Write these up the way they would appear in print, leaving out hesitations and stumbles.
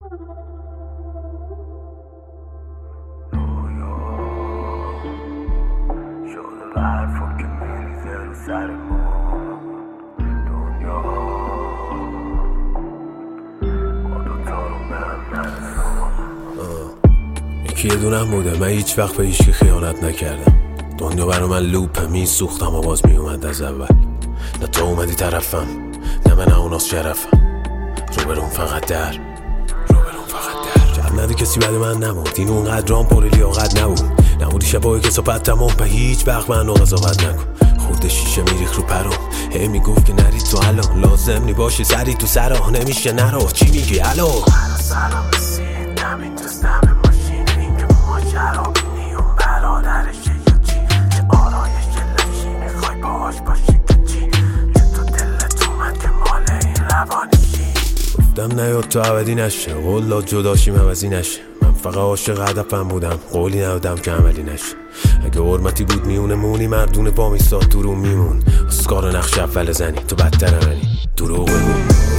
یکی دونم بوده، من هیچ وقت به هیچکی خیانت نکردم. دنیا برا من لوپه، میسوختم و باز میومد از اول. نه تو اومدی طرفم، نه من اوناس شرفم. روبرون فقط در جب ندی کسی بعد من نمود. این اونقدر رام پر لیاقت نبود. نمودی شبای که صحبت تمام، به هیچ وقت من قضاوت نکن. خورده شیشه میریخ رو پرام، هی میگفت که نرید تو الان، لازم نی باشی سری تو سرا، نمیشه نرو. چی میگی الو؟ سلام بسید دمین دوستم ماشین، این که ماجرا نیون برادرشه یا چی؟ چه آرایش لشی میخوای باهاش باشی که چی؟ چه تو دلت اومد که مال این روانشی؟ گفتم نیاد تو عبدی نشه، قول جداشیم عوضی نشه. من فقط عاشق هدفم بودم، قولی ندادم که عملی نشه. اگه حرمتی بود میونه مونی، مردونه با میستاد تو رو میمون. اسکار نقش اول زنی تو بدتر منی، دروغ بگو.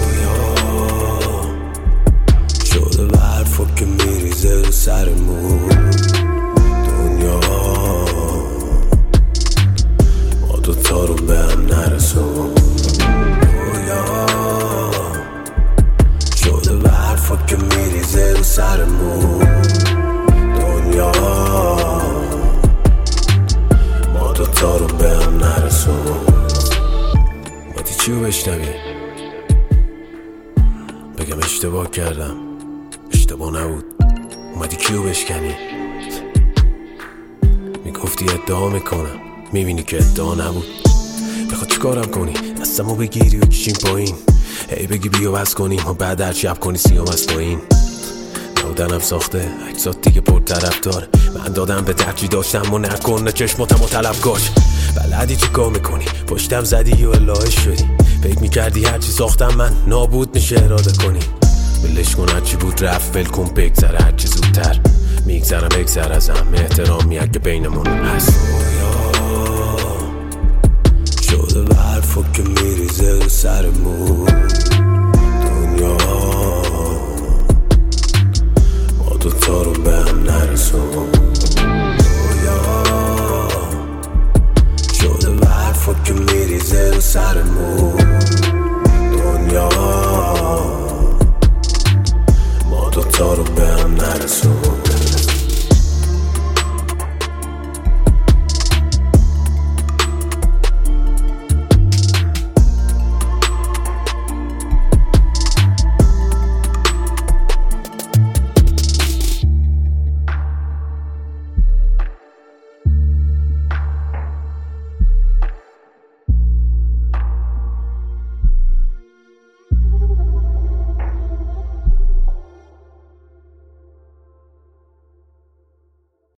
شده به حرفا که میریزه رو سرمون. دنیا ما دوتا رو به هم نرسون. شده به حرفا که میریزه رو سرمون. دنیا ما دوتا رو به هم نرسون. اومدی چی رو بشنوی؟ بگم اشتباه کردم، اشتباه نبود. اومدی کیو بشکنی؟ میگفتی ادعا میکنم، میبینی که ادعا نبود. بخواد چیکارم کنی؟ دستمو بگیری و کشیم پایین، هی بگی بیا بس کنیم و بعد هر شب کنی سیام از پایین. نودنم ساخته اکسات دیگه پر طرف دار. من دادم به ترجی داشتم و نکنه چشماتم و طلبکاش. بلدی چی کار میکنی؟ پشتم زدی و الهه شدی. فکر میکردی هرچی ساختم من نابود میشه اراده کنی. بلش کن هرچی بود رفت، ول کن بگذره هرچی زودتر. میگذرم بگذر ازم، احترامی اگه بینمون هست. شده به حرفا که میریزه رو سرمون.